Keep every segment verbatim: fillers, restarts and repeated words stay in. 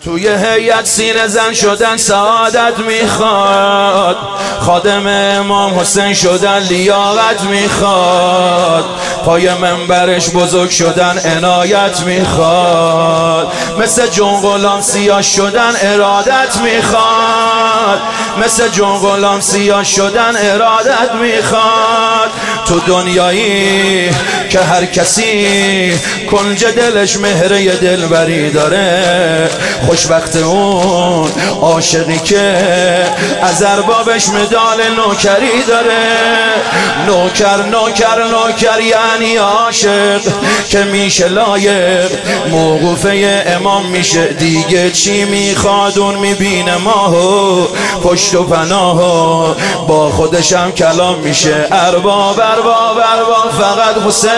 توی هیئت سینه زن شدن سعادت میخواد، خادم امام حسین شدن لیاقت میخواد، پای منبرش بزرگ شدن عنایت میخواد، مثل جون غلام سیاه شدن ارادت میخواد، مثل جون غلام سیاه شدن ارادت میخواد. تو دنیایی که هر کسی کنج دلش مهره دلبری داره، خوشبخت اون عاشقی که از اربابش مدال نوکری داره. نوکر نوکر نوکر یعنی عاشق که میشه لایق موقوفه امام میشه، دیگه چی میخواد اون میبینه ماهو پشت و پناهو با خودشم کلام میشه. ارباب ارباب ارباب فقط حسین،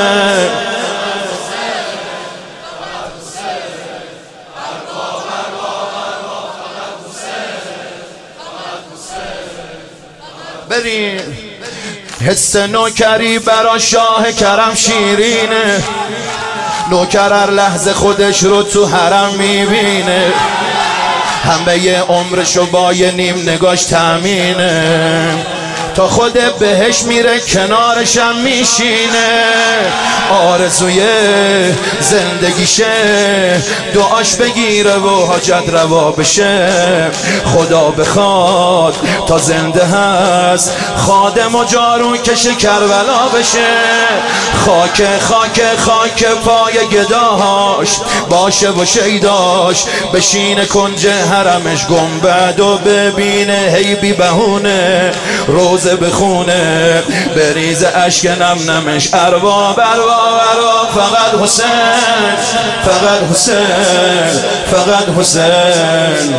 بریم. حس نوکری برا شاه کرم شیرینه، نوکر هر لحظه خودش رو تو حرم میبینه، همه ی عمرشو با یه نیم نگاش تامینه، تا خود بهش میره کنارشم میشینه. آرزوی زندگیشه دعاش بگیره و حاجت روا بشه، خدا بخواد تا زنده هست خادم و جارون کشه کربلا بشه. خاک خاک خاک پای گداهاش باشه و شیداش، بشینه کنج حرمش گنبد و ببینه هی بی بهونه روزه بخونه، بریز اشک نم نمش. ارباب ارباب ارباب فقط حسین، فقط حسین، فقط حسین.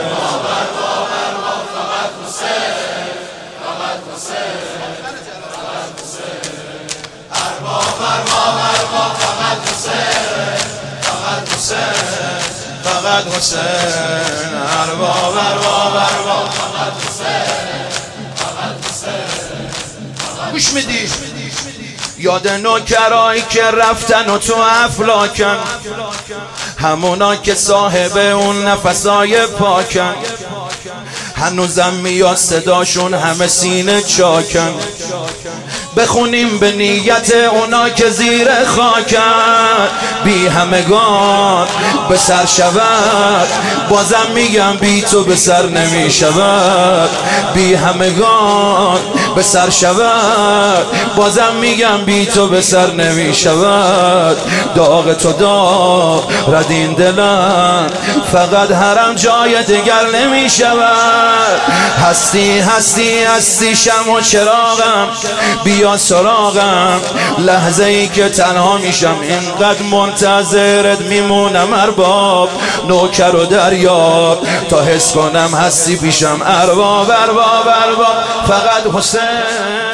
فقط حسین ارباب ارباب ارباب فقط حسین، فقط حسین. گوش میدی؟ یاد نوکرایی که رفتن و تو افلاکن، همونا که صاحب اون نفسای پاکن، هنوزم میاد صداشون همه سینه چاکن. بخونیم به نیت اونا که زیر خاکن، بی همگان به سر شود، بازم میگم بی تو به سر نمی شود. بی همگان به سر شود، بازم میگم بی تو به سر نمی شود. داغ تو داغ ردین دلم، فقط حرم جای دیگر نمی شود. هستی هستی هستی شم و چراغم، بیا سراغم لحظه ای که تنها میشم، اینقدر منتظرت میمونم ارباب، نوکر و دریاب تا حس کنم هستی پیشم. ارباب ارباب ارباب فقط حسین.